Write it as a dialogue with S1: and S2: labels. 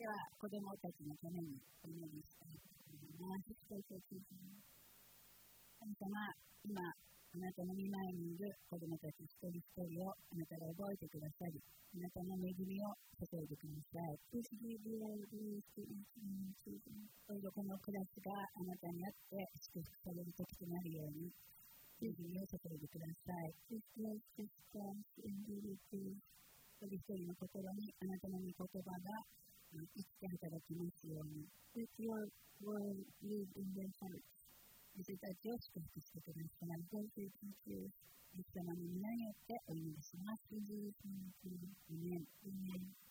S1: では子供たちのためにお祈りしたいと思います。神様、今あなたの御前にいる子供たち一人一人をあなたが覚えてくださり、あなたの恵みを注いでください。どうぞこのクラスがあなたにあって祝福される時となるように恵みを注いでください。一人一人の心にあなたの御言葉が生きて働きますように。私たちを祝福してください。イエス様の皆によってお祈りします。アーメン。